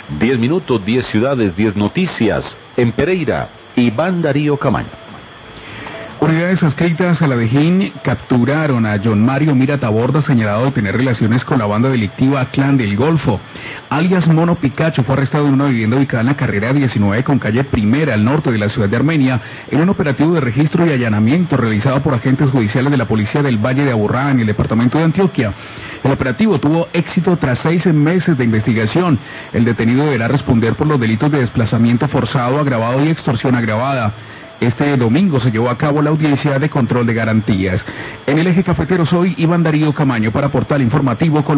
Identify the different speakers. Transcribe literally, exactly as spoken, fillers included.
Speaker 1: diez minutos, diez ciudades, diez noticias. En Pereira, Iván Darío Camaño.
Speaker 2: Unidades adscritas a la DEGIN capturaron a John Mario Mira Taborda, señalado de tener relaciones con la banda delictiva Clan del Golfo. Alias Mono Picacho fue arrestado en una vivienda ubicada en la carrera diecinueve con calle Primera, al norte de la ciudad de Armenia, en un operativo de registro y allanamiento realizado por agentes judiciales de la policía del Valle de Aburrá, en el departamento de Antioquia. El operativo tuvo éxito tras seis meses de investigación. El detenido deberá responder por los delitos de desplazamiento forzado, agravado y extorsión agravada. Este domingo se llevó a cabo la audiencia de control de garantías. En el eje cafetero soy Iván Darío Camaño para Portal Informativo Colombia.